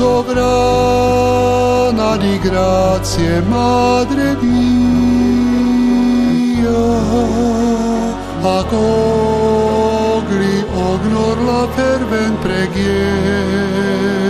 sovrana di grazie, Madre mia, accogli ognor la fervent preghiera.